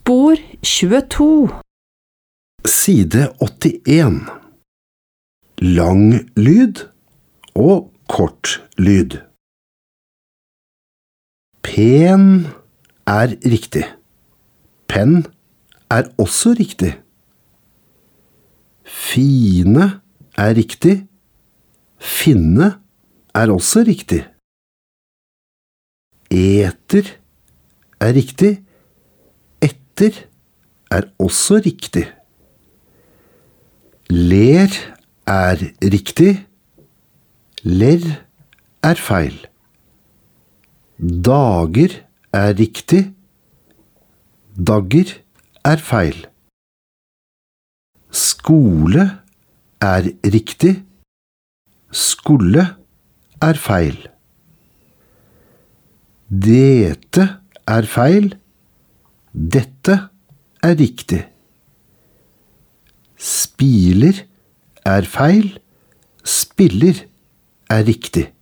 Spor 22. Side 81. Lang lyd og kort lyd. Pen er riktig. Penn er også riktig. Fine er riktig. Finne er også riktig. Eter er riktig. Etter er også riktig. Ler er riktig. Ler er feil. Dager er riktig. Dagger er feil. Skole er riktig. Skulle er feil. Dette er feil. Dette er riktig. Spiler er feil. Spiller er riktig.